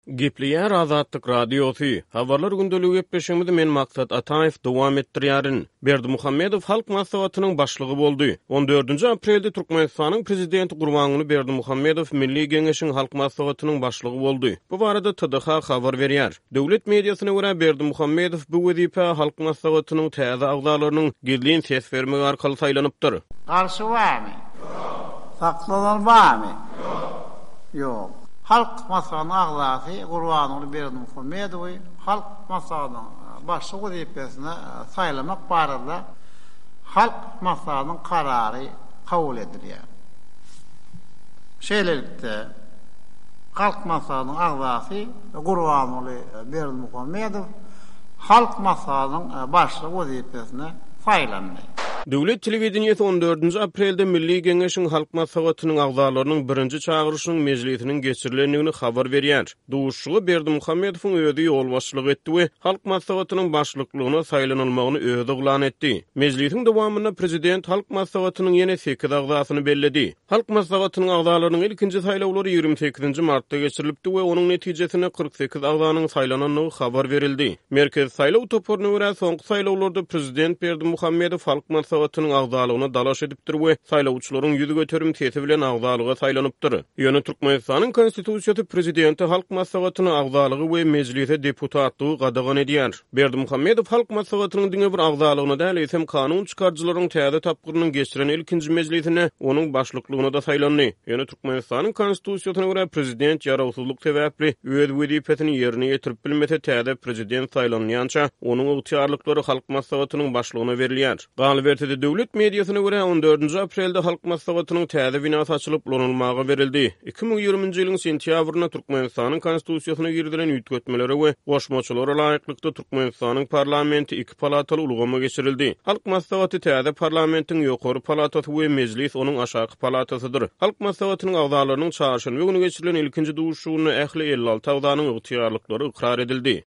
Gipliyar Azatlyk radiosu. Habarlar gündölügi gepleşigimizde men maksat Ataev dowam etdirýärin. Berdimuhammedow halk maslahatynyň başlygy boldy. 14-nji aprelde Türkmenistanyň prezidenti Gurbanuly Berdimuhammedow Milli Geňeşiň halk maslahatynyň başlygy boldy. Bu barada TDH habar berýär. Döwlet mediasyna görä Berdimuhammedow bu wezipe halk maslahatynyň täze agzalarynyň girliň ses bermegi arkaly saýlanypdyr. Garşy barmy? Saklanan barmy? Yok. Halk maslahatynyň agzasy Gurbanuly Berdimuhammedow halk maslahatynyň başlygy wezipesine saýlamak barada halk maslahatynyň karary kabul edilýär. Şeýlelikde halk maslahatynyň agzasy Gurbanuly Berdimuhammedow halk maslahatynyň başlygy wezipesine saýlandy. Döwlet telewizionyasy 14-nji aprelde Milli Geňeşiň halk maslahatynyň agzalarynyň birinji çağırışynyň mejlisiniň geçirilendigini habar berýär. Duşugy Berdimuhammedowyň özi ýol başçylyk etdi we halk maslahatynyň başlyklygyna saýlanylmagyny özi oglan etdi. Mejlisiň dowamynda prezident halk maslahatynyň ýene 8 agzasyny belledi. Halk maslahatynyň agzalarynyň ilkinji saýlawlary 28-nji martda geçirilipdi we onuň netijesinde 48 agzanyň saýlananlygy habar berildi. Merkez saýlaw toporuny görä soňky saýlawlarda prezident Berdimuhammedow halk maslahatynyň agzalygyna dalaş edipdir we saýlawçylaryň ýüzi göterim sesi bilen agzalyga saýlanypdyr. Ýöne Türkmenistanyň konstitusiýasy prezidenti halk maslahatynyň agzalygy we mejlise deputatlygy gadagan edýär. Berdimuhammedow halk maslahatynyň diňe bir agzalygyna däl hem kanun çykarjylaryň täze tapgyryny geçiren ilkinji mejlisine onuň başlyklygyna da saýlandy. Ýöne Türkmenistanyň konstitusiýasyna görä prezident ýarawsuzlyk sebäpli öz wezipesini ýerine ýetirip bilmese täze prezident saýlanýança onuň ygtyýarlyklary halk maslahatynyň başlygyna berilýär. Galbertede döwlet mediasyna görä 14-nji aprelde halk maslahatynyň täze binasy açylyp ulanymaga berildi. 2020-nji ýylyň sentýabryna Türkmenistanyň konstitusiýasyna girilen ýütgetmelere we goşmaçylara laýyklykda Türkmenistanyň parlamenti 2 palataly ulgama geçirildi. Halk maslahaty täze parlamentiň ýokary palatasy we mejlis onuň aşaky palatasydyr. Halk maslahatynyň agzalarynyň çağrışyny we güni geçirilen ilkinji duşugyny ähli 56 agzanyň ygtyýarlyklary ikrar edildi.